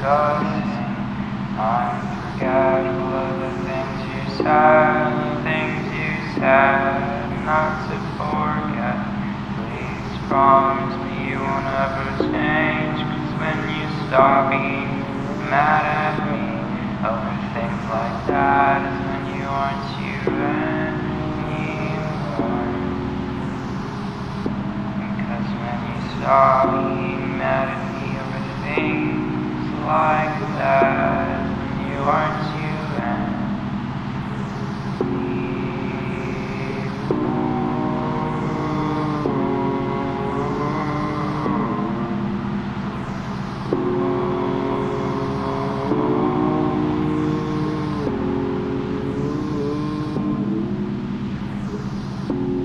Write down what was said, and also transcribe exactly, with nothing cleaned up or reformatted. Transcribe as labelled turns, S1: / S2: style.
S1: disgusting, unforgettable of the things you said, the things you said not to forget. Please promise me you won't ever change, 'cause when you stop being mad at me over things like that is when you aren't you anymore. Because when you stop being mad at me over things like that is when you aren't you anymore.